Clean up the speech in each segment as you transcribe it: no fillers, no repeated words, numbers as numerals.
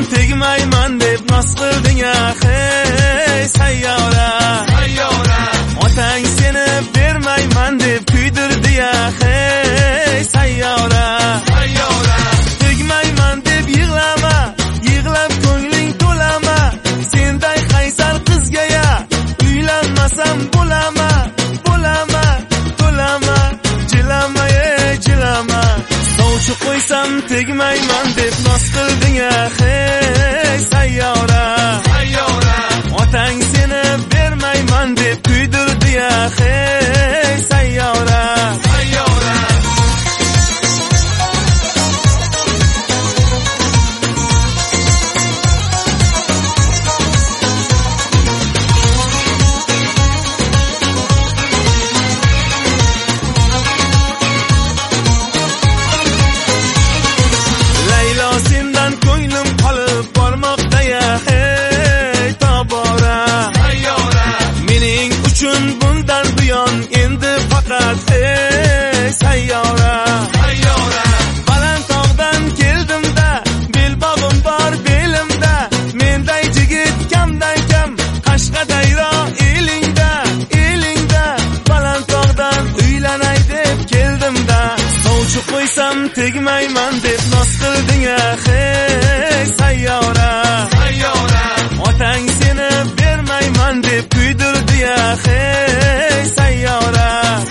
tegmayman deb nos qilding hey sayyora. Otang seni bermayman deb kuydirdi hey sayyora. Tegmayman deb yig'lama, yig'lab ko'ngling to'lama. Senday qaysar qizga uylanmasam bo'lama, to'lama, jilama jilama. Sovchi qo'ysam tegmayman deb nos qilding hey sayyora. Otang seni bermayman deb kuydirdi hey sayyora. Bundan buyon endi faqat hey sayyora. Baland tog'dan keldim-da, belbog'im bor belimda. Menday jigit kamdan kam, Qashqadayro elingda. Baland tog'dan uylanay deb keldim-da. Sovchi qo'ysam tegmayman deb nos qilding hey sayyora. Otang seni bermayman deb kuydirdi hey sayyora.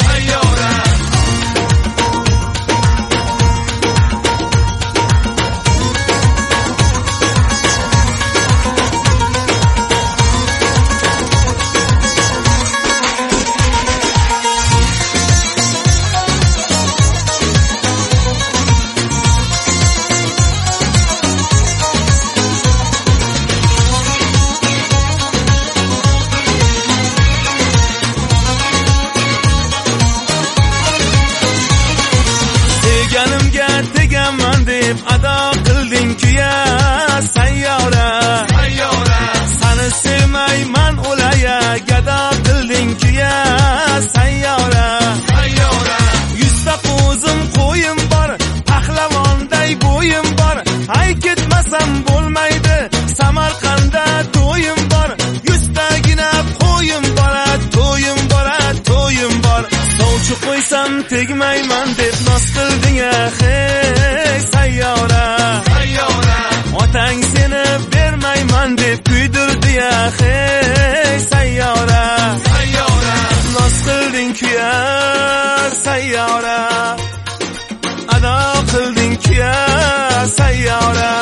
Tegaman deb ado qilding kuya sayyora. Sani sevmayman o'laya, gado qilding kuya sayyora. 100 ta qo'zim qo'yim bor, pahlavonday bo'yim bor. Ay ketmasam bo'lmaydi, Samarqandda to'yim bor. 100 tagina qo'yim bor, to'yim bor. Sovchi qo'ysam tegmayman deb nos qilding hey sayyora. Otang seni bermayman deb kuydirdi hey sayyora. Nos qilding kuya sayyora. Ado qilding kuya sayyora.